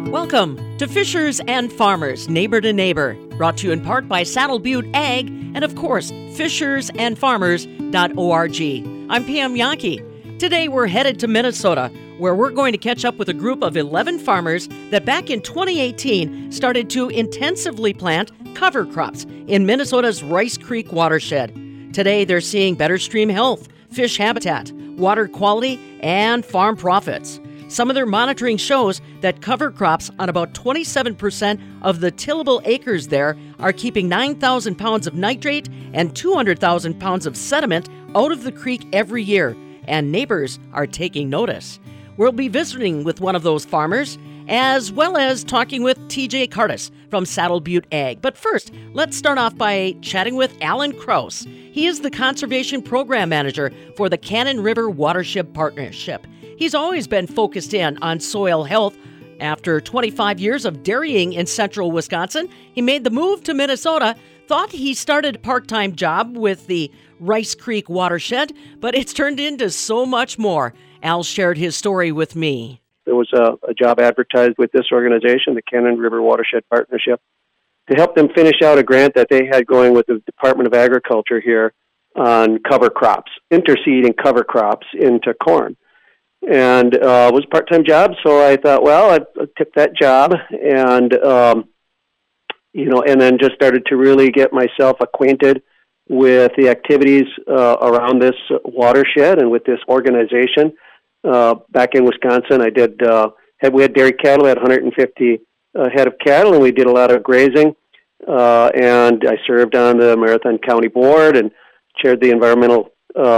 Welcome to Fishers and Farmers, Neighbor to Neighbor, brought to you in part by Saddle Butte Ag and, of course, fishersandfarmers.org. I'm Pam Yankee. Today we're headed to Minnesota, where we're going to catch up with a group of 11 farmers that back in 2018 started to intensively plant cover crops in Minnesota's Rice Creek watershed. Today they're seeing better stream health, fish habitat, water quality, and farm profits. Some of their monitoring shows that cover crops on about 27% of the tillable acres there are keeping 9,000 pounds of nitrate and 200,000 pounds of sediment out of the creek every year, and neighbors are taking notice. We'll be visiting with one of those farmers, as well as talking with TJ Curtis from Saddle Butte Ag. But first, let's start off by chatting with Alan Kraus. He is the Conservation Program Manager for the Cannon River Watershed Partnership. He's always been focused in on soil health. After 25 years of dairying in central Wisconsin, he made the move to Minnesota, thought he started a part-time job with the Rice Creek watershed, but it's turned into so much more. Al shared his story with me. There was a job advertised with this organization, the Cannon River Watershed Partnership, to help them finish out a grant that they had going with the Department of Agriculture here on cover crops, interseeding cover crops into corn. And it was a part-time job, so I thought, well, I'd tip that job and, and then just started to really get myself acquainted with the activities around this watershed and with this organization. Back in Wisconsin, we had dairy cattle, we had 150 head of cattle, and we did a lot of grazing. And I served on the Marathon County Board and chaired the Environmental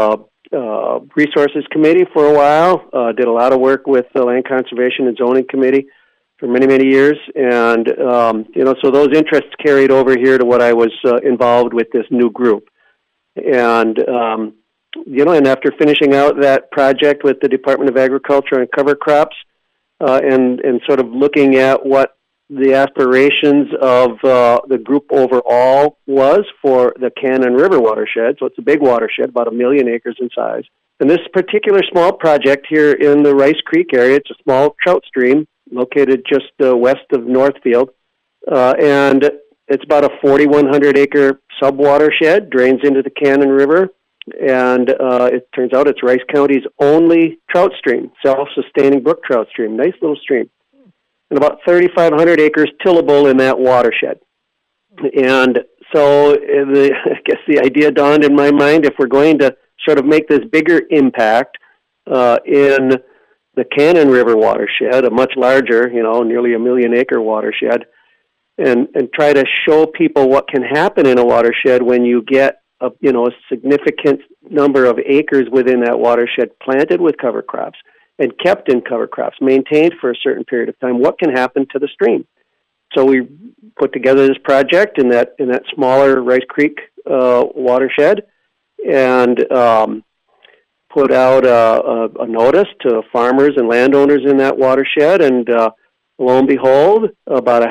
Resources Committee for a while. Did a lot of work with the Land Conservation and Zoning Committee for many, many years. And, so those interests carried over here to what I was involved with this new group. And, and after finishing out that project with the Department of Agriculture on cover crops, and sort of looking at what the aspirations of the group overall was for the Cannon River watershed, so it's a big watershed, about 1 million acres in size. And this particular small project here in the Rice Creek area, it's a small trout stream located just west of Northfield, and it's about a 4,100 acre sub-watershed, drains into the Cannon River. And it turns out it's Rice County's only trout stream, self-sustaining brook trout stream, nice little stream. And about 3,500 acres tillable in that watershed. And so I guess the idea dawned in my mind, if we're going to sort of make this bigger impact in the Cannon River watershed, a much larger, nearly 1 million acre watershed, and try to show people what can happen in a watershed when you get a significant number of acres within that watershed planted with cover crops and kept in cover crops, maintained for a certain period of time, what can happen to the stream? So we put together this project in that smaller Rice Creek watershed and put out a notice to farmers and landowners in that watershed, and lo and behold, about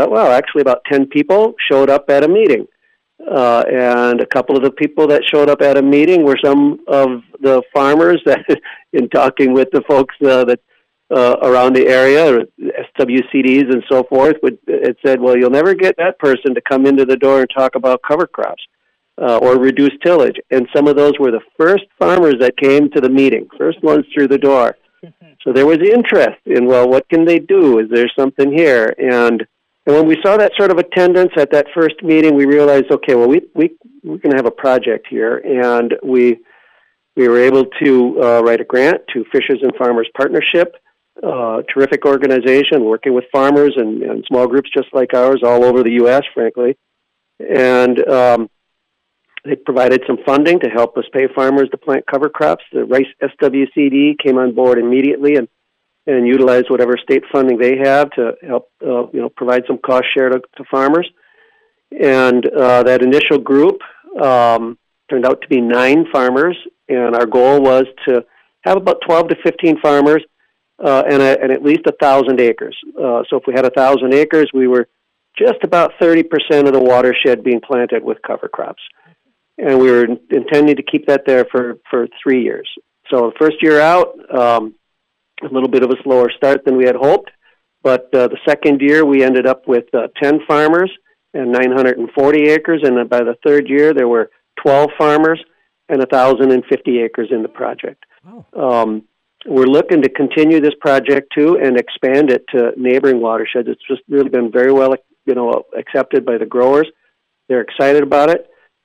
10 people showed up at a meeting. And a couple of the people that showed up at a meeting were some of the farmers that, in talking with the folks that around the area, SWCDs and so forth, it said, well, you'll never get that person to come into the door and talk about cover crops or reduce tillage. And some of those were the first farmers that came to the meeting, first ones through the door. So there was interest in, well, what can they do? Is there something here? And when we saw that sort of attendance at that first meeting, we realized, okay, well, we're going to have a project here, and we were able to write a grant to Fishers and Farmers Partnership, terrific organization working with farmers and small groups just like ours all over the U.S., frankly. And they provided some funding to help us pay farmers to plant cover crops. The Rice SWCD came on board immediately and utilize whatever state funding they have to help, provide some cost share to farmers. And that initial group turned out to be 9 farmers, and our goal was to have about 12 to 15 farmers and at least 1,000 acres. So if we had 1,000 acres, we were just about 30% of the watershed being planted with cover crops. And we were intending to keep that there for 3 years. So the first year out, a little bit of a slower start than we had hoped. But the second year, we ended up with 10 farmers and 940 acres, and by the third year, there were 12 farmers and 1,050 acres in the project. Wow. We're looking to continue this project too and expand it to neighboring watersheds. It's just really been very well, accepted by the growers. They're excited about it.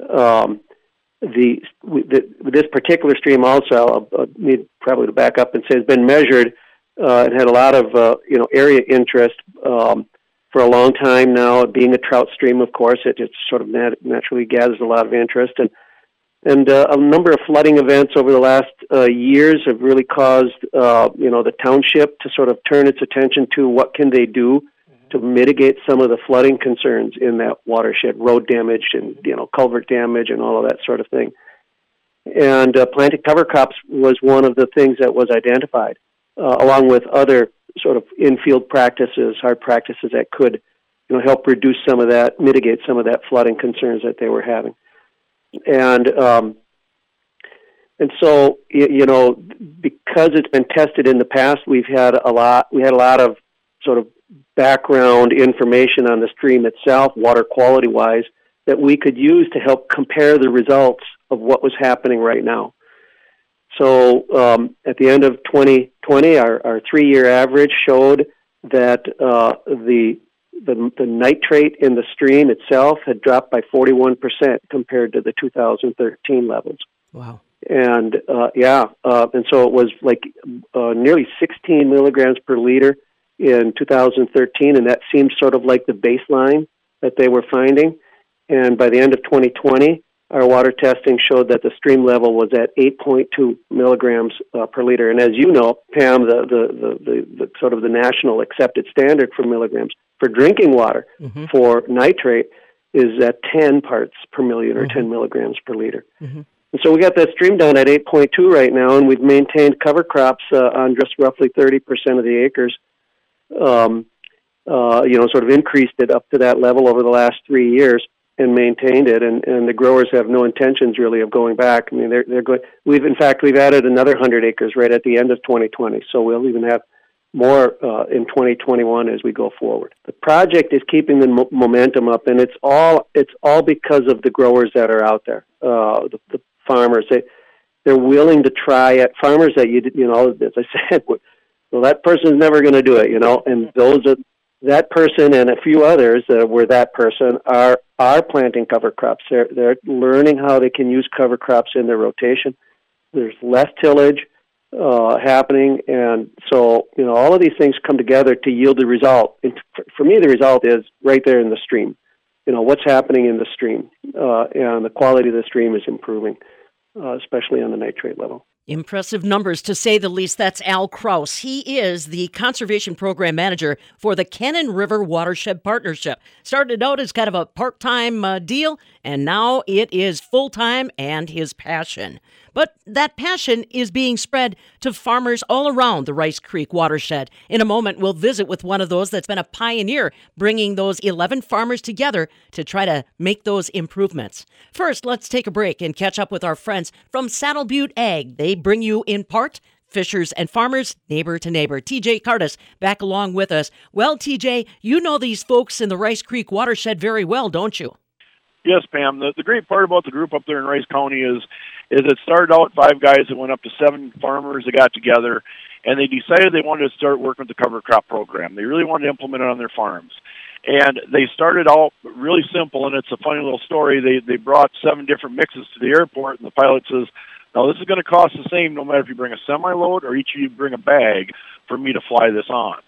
This particular stream also, I'll need probably to back up and say, has been measured and had a lot of area interest for a long time now. Being a trout stream, of course, it sort of naturally gathers a lot of interest, and a number of flooding events over the last years have really caused the township to sort of turn its attention to what can they do to mitigate some of the flooding concerns in that watershed, road damage and culvert damage and all of that sort of thing. And planting cover crops was one of the things that was identified, along with other sort of infield practices, hard practices that could help reduce some of that, mitigate some of that flooding concerns that they were having. And so because it's been tested in the past, we had a lot of sort of background information on the stream itself, water quality wise, that we could use to help compare the results of what was happening right now. So at the end of 2020, our 3-year average showed that the nitrate in the stream itself had dropped by 41% compared to the 2013 levels. Wow. And and so it was like nearly 16 milligrams per liter in 2013, and that seemed sort of like the baseline that they were finding. And by the end of 2020, our water testing showed that the stream level was at 8.2 milligrams per liter. And as you know, Pam, the sort of the national accepted standard for milligrams for drinking water for nitrate is at 10 parts per million or 10 milligrams per liter. And so we got that stream down at 8.2 right now, and we've maintained cover crops on just roughly 30% of the acres. Sort of increased it up to that level over the last 3 years and maintained it, and the growers have no intentions really of going back. I mean, they're going. We've added another 100 acres right at the end of 2020, so we'll even have more in 2021 as we go forward. The project is keeping the momentum up, and it's all because of the growers that are out there, the farmers. They're willing to try it. Farmers that as I said, well, that person's never going to do it, and that person and a few others that were that person are planting cover crops. They're learning how they can use cover crops in their rotation. There's less tillage happening, and so all of these things come together to yield the result. And for me, the result is right there in the stream. What's happening in the stream, and the quality of the stream is improving, especially on the nitrate level. Impressive numbers, to say the least. That's Al Kraus. He is the Conservation Program Manager for the Cannon River Watershed Partnership. Started out as kind of a part-time deal, and now it is full-time and his passion. But that passion is being spread to farmers all around the Rice Creek watershed. In a moment, we'll visit with one of those that's been a pioneer, bringing those 11 farmers together to try to make those improvements. First, let's take a break and catch up with our friends from Saddle Butte Ag. They bring you, in part, fishers and farmers, neighbor to neighbor. TJ Cardis back along with us. Well, TJ, you know these folks in the Rice Creek watershed very well, don't you? Yes, Pam. The great part about the group up there in Rice County is it started out 5 guys that went up to 7 farmers that got together, and they decided they wanted to start working with the cover crop program. They really wanted to implement it on their farms. And they started out really simple, and it's a funny little story. They brought 7 different mixes to the airport, and the pilot says, now this is going to cost the same no matter if you bring a semi-load or each of you bring a bag for me to fly this on.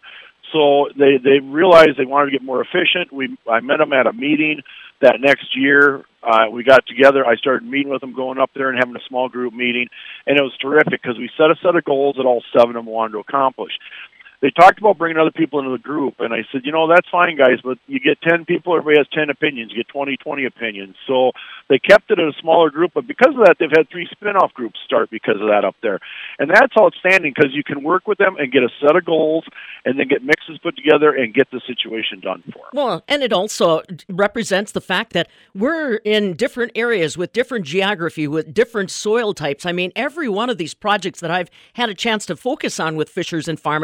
So they realized they wanted to get more efficient. I met them at a meeting that next year. We got together. I started meeting with them, going up there and having a small group meeting, and it was terrific because we set a set of goals that all 7 of them wanted to accomplish. They talked about bringing other people into the group, and I said, that's fine, guys, but you get 10 people, everybody has 10 opinions. You get 20 opinions. So they kept it at a smaller group, but because of that, they've had 3 spin-off groups start because of that up there. And that's outstanding because you can work with them and get a set of goals and then get mixes put together and get the situation done for them. Well, and it also represents the fact that we're in different areas with different geography, with different soil types. I mean, every one of these projects that I've had a chance to focus on with fishers and farmers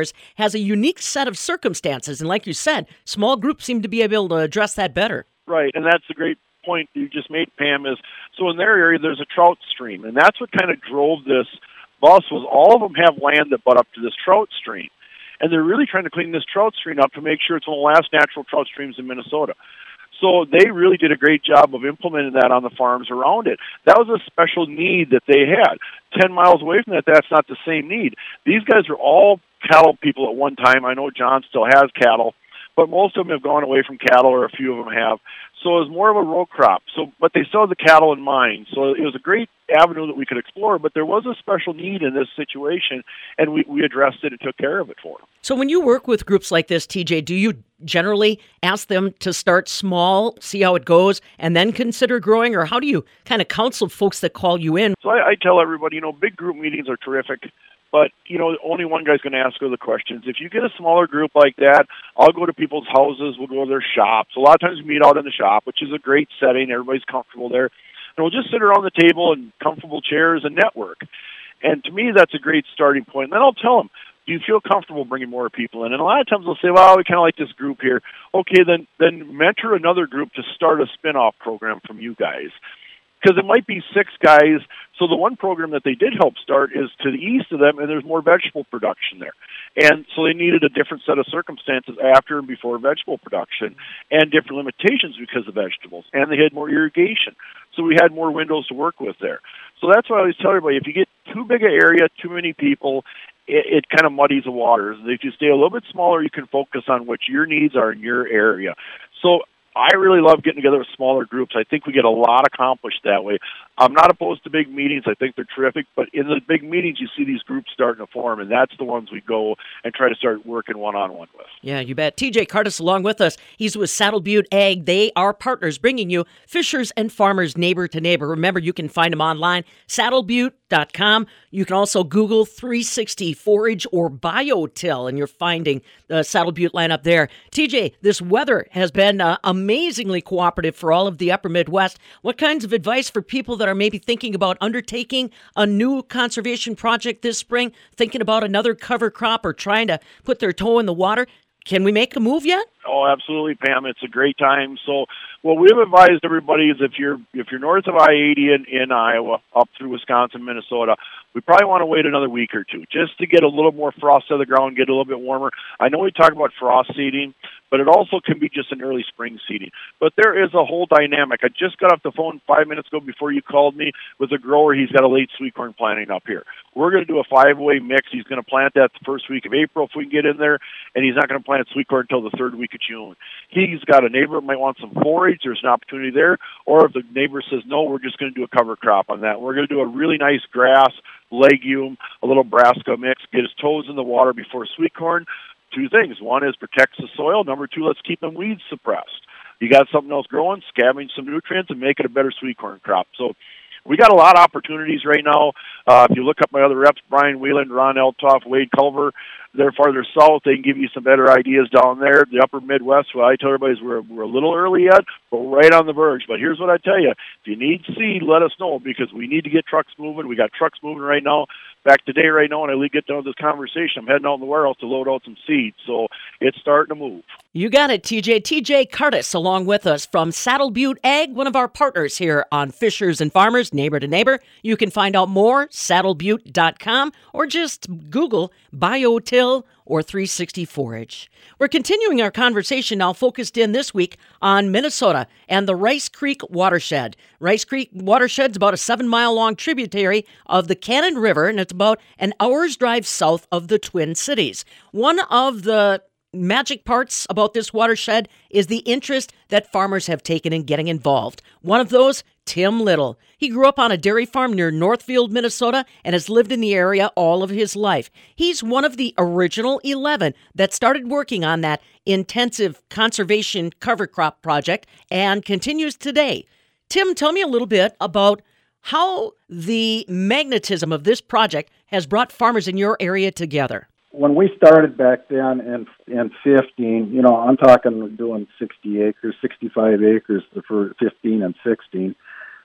has a unique set of circumstances. And like you said, small groups seem to be able to address that better. Right, and that's a great point you just made, Pam, is so in their area there's a trout stream, and that's what kind of drove this bus was all of them have land that butt up to this trout stream. And they're really trying to clean this trout stream up to make sure it's one of the last natural trout streams in Minnesota. So they really did a great job of implementing that on the farms around it. That was a special need that they had. 10 miles away from that, that's not the same need. These guys are all cattle people at one time. I know John still has cattle, but most of them have gone away from cattle, or a few of them have. So it was more of a row crop. But they still had the cattle in mind. So it was a great avenue that we could explore, but there was a special need in this situation, and we addressed it and took care of it for them. So when you work with groups like this, TJ, do you generally ask them to start small, see how it goes, and then consider growing? Or how do you kind of counsel folks that call you in? So I tell everybody, big group meetings are terrific. But, only one guy's going to ask her the questions. If you get a smaller group like that, I'll go to people's houses, we'll go to their shops. A lot of times we meet out in the shop, which is a great setting. Everybody's comfortable there. And we'll just sit around the table in comfortable chairs and network. And to me, that's a great starting point. And then I'll tell them, do you feel comfortable bringing more people in? And a lot of times they'll say, well, we kind of like this group here. Okay, then mentor another group to start a spin-off program from you guys. Because it might be 6 guys. So the one program that they did help start is to the east of them, and there's more vegetable production there. And so they needed a different set of circumstances after and before vegetable production, and different limitations because of vegetables. And they had more irrigation. So we had more windows to work with there. So that's why I always tell everybody, if you get too big an area, too many people, it kind of muddies the waters. If you stay a little bit smaller, you can focus on what your needs are in your area. So I really love getting together with smaller groups. I think we get a lot accomplished that way. I'm not opposed to big meetings. I think they're terrific. But in the big meetings, you see these groups starting to form, and that's the ones we go and try to start working one-on-one with. Yeah, you bet. TJ Curtis along with us. He's with Saddle Butte Ag. They are partners bringing you Fishers and Farmers Neighbor to Neighbor. Remember, you can find them online, saddlebutte.com. You can also Google 360 Forage or BioTill, and you're finding the Saddle Butte lineup there. TJ, this weather has been amazingly cooperative for all of the upper Midwest. What kinds of advice for people that are maybe thinking about undertaking a new conservation project this spring, thinking about another cover crop, or trying to put their toe in the water? Can we make a move yet? Oh, absolutely, Pam. It's a great time. So what we've advised everybody is if you're north of I-80 in Iowa, up through Wisconsin, Minnesota, we probably want to wait another week or two just to get a little more frost to the ground, get a little bit warmer. I know we talk about frost seeding, but it also can be just an early spring seeding. But there is a whole dynamic. I just got off the phone 5 minutes ago before you called me with a grower. He's got a late sweet corn planting up here. We're going to do a 5-way mix. He's going to plant that the first week of April if we can get in there, and he's not going to plant sweet corn until the 3rd week of June. He's got a neighbor that might want some forage. There's an opportunity there. Or if the neighbor says, no, we're just going to do a cover crop on that. We're going to do a really nice grass, legume, a little brassica mix, get his toes in the water before sweet corn. 2 things. One is protects the soil. Number 2, let's keep them weeds suppressed. You got something else growing, scavenge some nutrients, and make it a better sweet corn crop. So we got a lot of opportunities right now. If you look up my other reps, Brian Whelan, Ron Eltoff, Wade Culver, they're farther south. They can give you some better ideas down there. The upper Midwest, what I tell everybody is we're a little early yet, but we're right on the verge. But here's what I tell you. If you need seed, let us know, because we need to get trucks moving. We got trucks moving right now. Back today, right now, when I get done with this conversation, I'm heading out in the warehouse to load out some seeds. So it's starting to move. You got it, TJ. TJ Curtis along with us from Saddle Butte Ag, one of our partners here on Fishers and Farmers, Neighbor to Neighbor. You can find out more, saddlebutte.com, or just Google BioTill or 360 Forage. We're continuing our conversation now, focused in this week on Minnesota and the Rice Creek Watershed. Rice Creek Watershed's about a 7-mile-long tributary of the Cannon River, and it's about an hour's drive south of the Twin Cities. One of the magic parts about this watershed is the interest that farmers have taken in getting involved. One of those, Tim Little. He grew up on a dairy farm near Northfield, Minnesota, and has lived in the area all of his life. He's one of the original 11 that started working on that intensive conservation cover crop project and continues today. Tim, tell me a little bit about how the magnetism of this project has brought farmers in your area together. When we started back then in 15, I'm talking doing 60 acres, 65 acres for 15 and 16.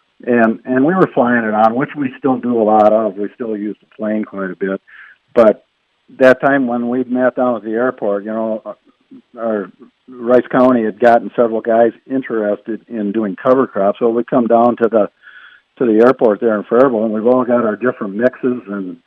And we were flying it on, which we still do a lot of. We still use the plane quite a bit. But that time when we met down at the airport, our Rice County had gotten several guys interested in doing cover crops. So we come down to the airport there in Faribault, and we've all got our different mixes, and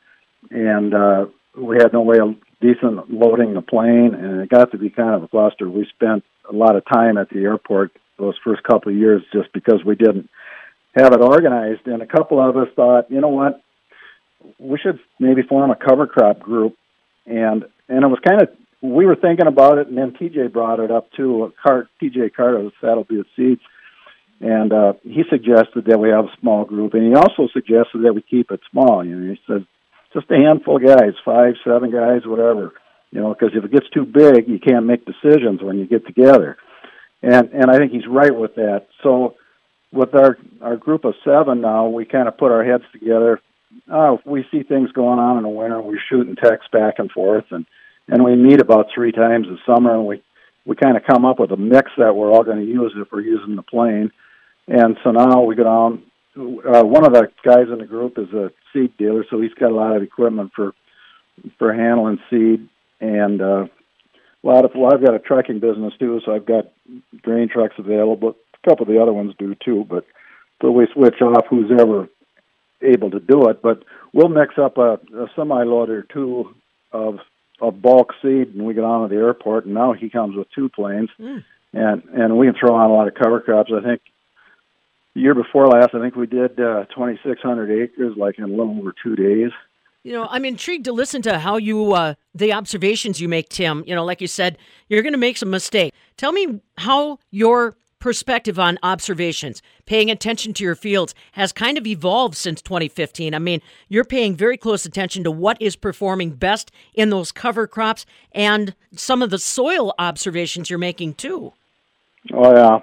we had no way of decent loading the plane, and it got to be kind of a cluster. We spent a lot of time at the airport those first couple of years just because we didn't have it organized, and a couple of us thought, you know what, we should maybe form a cover crop group, and it was kind of, we were thinking about it, and then TJ brought it up too. TJ Carter of Saddle Butte Seeds, and he suggested that we have a small group, and he also suggested that we keep it small. He said just a handful of guys, 5, 7 guys, whatever. Because if it gets too big, you can't make decisions when you get together. And I think he's right with that. So with our group of 7 now, we kind of put our heads together. If we see things going on in the winter, we shoot and text back and forth, and we meet about 3 times a summer, and we kind of come up with a mix that we're all going to use if we're using the plane. And so now we go down. One of the guys in the group is a seed dealer, so he's got a lot of equipment for handling seed, and I've got a trucking business too, so I've got grain trucks available. A couple of the other ones do too, but we switch off who's ever able to do it. But we'll mix up a semi-load or 2 of bulk seed, and we get on to the airport, and now he comes with 2 planes, and we can throw on a lot of cover crops. I think the year before last, I think we did 2,600 acres, like in a little over 2 days. I'm intrigued to listen to how you, the observations you make, Tim. Like you said, you're going to make some mistakes. Tell me how your perspective on observations, paying attention to your fields, has kind of evolved since 2015. You're paying very close attention to what is performing best in those cover crops and some of the soil observations you're making too. Oh, yeah.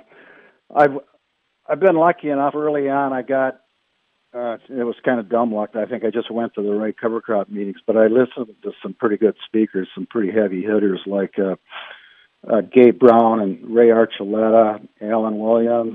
I've been lucky enough early on. I got, it was kind of dumb luck. I think I just went to the right cover crop meetings, but I listened to some pretty good speakers, some pretty heavy hitters like Gabe Brown and Ray Archuleta, Alan Williams,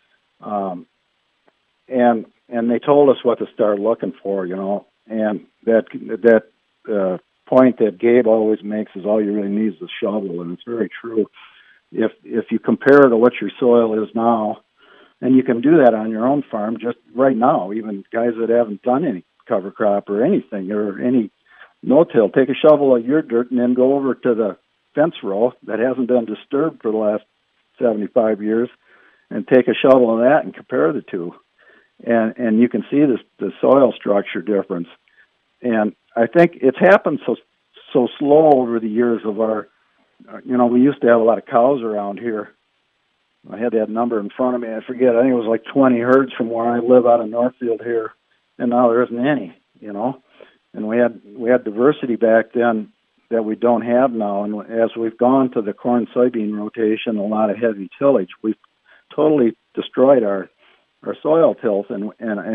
and they told us what to start looking for, and that point that Gabe always makes is all you really need is a shovel, and it's very true. If you compare to what your soil is now, and you can do that on your own farm just right now, even guys that haven't done any cover crop or anything or any no-till, take a shovel of your dirt and then go over to the fence row that hasn't been disturbed for the last 75 years and take a shovel of that and compare the two. And you can see the soil structure difference. And I think it's happened so slow over the years of our, we used to have a lot of cows around here. I had that number in front of me. I forget. I think it was like 20 herds from where I live out of Northfield here, and now there isn't any. And we had diversity back then that we don't have now. And as we've gone to the corn soybean rotation, a lot of heavy tillage, we've totally destroyed our soil tilth. And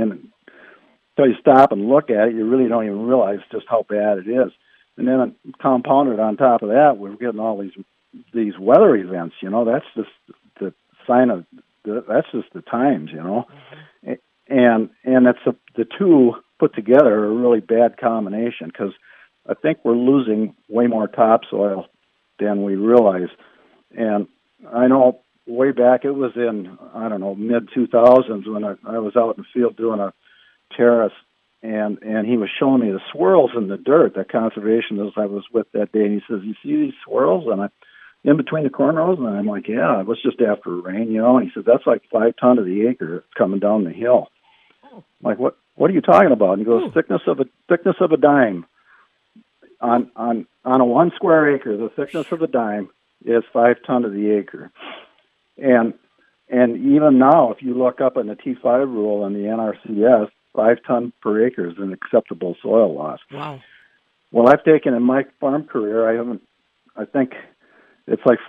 until you stop and look at it, you really don't even realize just how bad it is. And then compounded on top of that, we're getting all these weather events. That's just the sign of that's just the times, Mm-hmm. And that's the two put together are a really bad combination, because I think we're losing way more topsoil than we realize. And I know way back, it was in, mid-2000s when I was out in the field doing a terrace, and he was showing me the swirls in the dirt, that conservationist I was with that day, and he says, "You see these swirls?" And in between the corn rows, and I'm like, "Yeah, it was just after rain, And he said, "That's like 5 tons of the acre coming down the hill." I'm like, what are you talking about? And he goes, thickness of a dime. On a 1 square acre, the thickness of a dime is 5 tons of the acre. And even now, if you look up in the T5 rule on the NRCS, 5 tons per acre is an acceptable soil loss. Wow. Well, I've taken in my farm career, I think it's like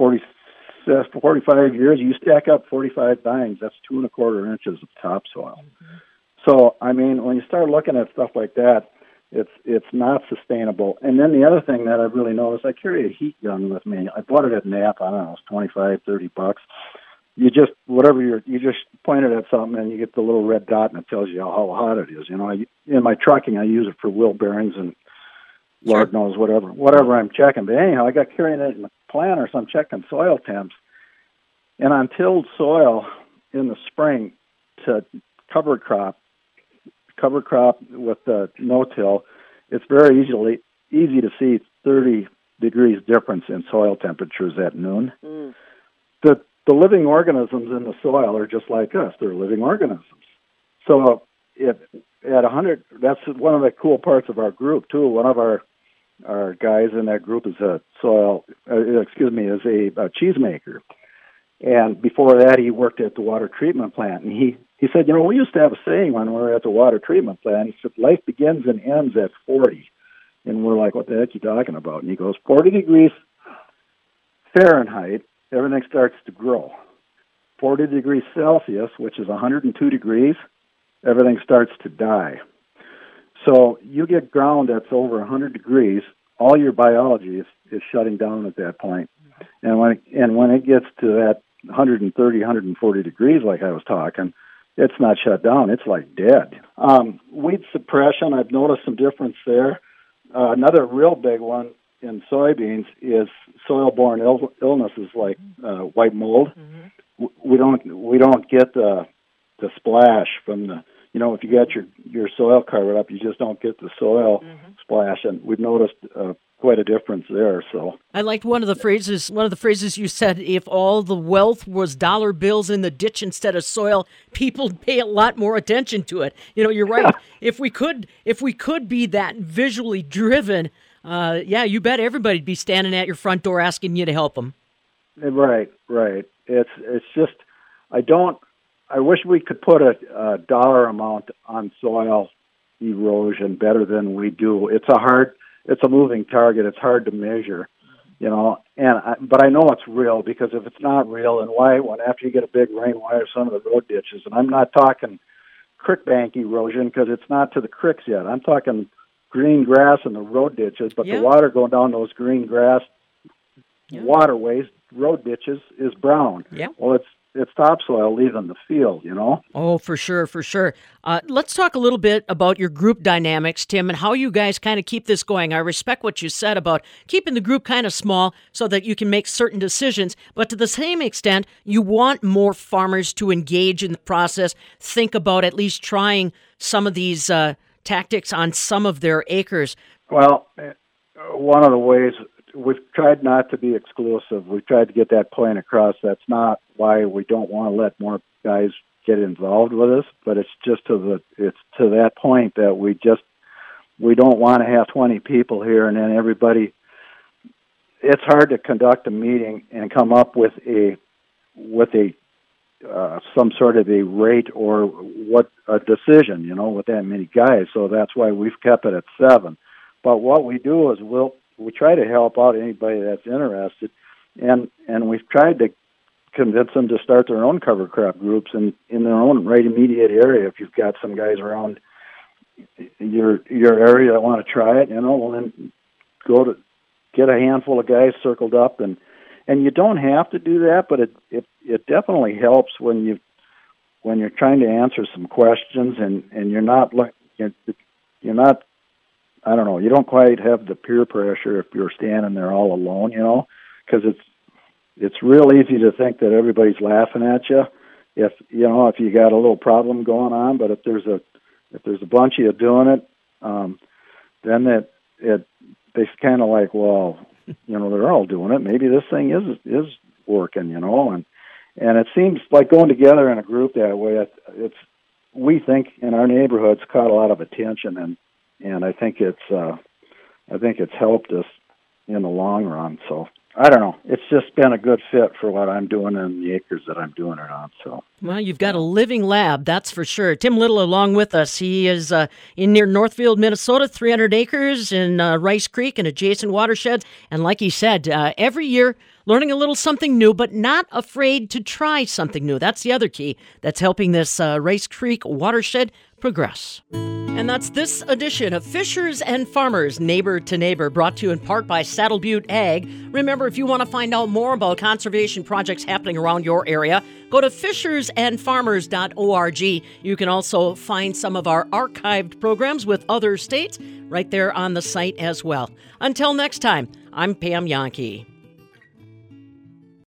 45 years. You stack up 45 dimes, that's 2 1/4 inches of topsoil. Mm-hmm. So, when you start looking at stuff like that, it's not sustainable. And then the other thing that I've really noticed, I carry a heat gun with me. I bought it at Napa. I don't know, it's $25-$30. You just point it at something and you get the little red dot and it tells you how hot it is. In my trucking, I use it for wheel bearings Lord knows whatever I'm checking. But anyhow, I got carrying it in the planter, so I'm checking soil temps. And on tilled soil in the spring to cover crop with the no-till, it's very easy to see 30 degrees difference in soil temperatures at noon. Mm. The living organisms in the soil are just like us. They're living organisms. So at 100, that's one of the cool parts of our group, too. One of our guys in that group is a cheesemaker. And before that, he worked at the water treatment plant. And he said, we used to have a saying when we were at the water treatment plant. He said, life begins and ends at 40. And we're like, what the heck are you talking about? And he goes, 40 degrees Fahrenheit, everything starts to grow. 40 degrees Celsius, which is 102 degrees, everything starts to die. So you get ground that's over 100 degrees, all your biology is shutting down at that point. And when it gets to that 130, 140 degrees, like I was talking, it's not shut down. It's like dead. Weed suppression, I've noticed some difference there. Another real big one in soybeans is soil-borne illnesses like white mold. Mm-hmm. We don't get the splash from the, if you got your soil covered up, you just don't get the soil splash, and we've noticed quite a difference there. So I liked one of the phrases you said: if all the wealth was dollar bills in the ditch instead of soil, people'd pay a lot more attention to it. You're right. If we could be that visually driven, you bet everybody'd be standing at your front door asking you to help them. Right. It's just I wish we could put a dollar amount on soil erosion better than we do. It's a moving target. It's hard to measure, but I know it's real, because if it's not real, then why, after you get a big rain, why are some of the road ditches? And I'm not talking creek bank erosion, because it's not to the creeks yet. I'm talking green grass in the road ditches, but the water going down those green grass waterways, road ditches, is brown. Yeah. Well, it's topsoil leaving the field, Oh, for sure. Let's talk a little bit about your group dynamics, Tim, and how you guys kind of keep this going. I respect what you said about keeping the group kind of small so that you can make certain decisions, but to the same extent, you want more farmers to engage in the process, think about at least trying some of these tactics on some of their acres. Well, one of the ways, we've tried not to be exclusive. We've tried to get that point across. That's not why we don't want to let more guys get involved with us, but it's just to that point that we don't want to have 20 people here and then everybody. It's hard to conduct a meeting and come up with some sort of a rate or a decision, with that many guys. So that's why we've kept it at 7. But what we do is we try to help out anybody that's interested, and we've tried to convince them to start their own cover crop groups in their own right immediate area. If you've got some guys around your area that want to try it, well, then go to get a handful of guys circled up, and you don't have to do that, but it definitely helps when you're trying to answer some questions and you're not I don't know, you don't quite have the peer pressure if you're standing there all alone, because it's real easy to think that everybody's laughing at you if you got a little problem going on. But if there's a bunch of you doing it, then they kind of like, well, they're all doing it. Maybe this thing is working, and it seems like going together in a group that way. We think in our neighborhoods caught a lot of attention, and I think it's helped us in the long run. So I don't know. It's just been a good fit for what I'm doing and the acres that I'm doing it on. So well, you've got a living lab, that's for sure. Tim Little along with us. He is in near Northfield, Minnesota, 300 acres in Rice Creek and adjacent watersheds. And like he said, every year learning a little something new, but not afraid to try something new. That's the other key that's helping this Rice Creek watershed progress. And that's this edition of Fishers and Farmers, Neighbor to Neighbor, brought to you in part by Saddle Butte Ag. Remember, if you want to find out more about conservation projects happening around your area, go to fishersandfarmers.org. You can also find some of our archived programs with other states right there on the site as well. Until next time, I'm Pam Jahnke.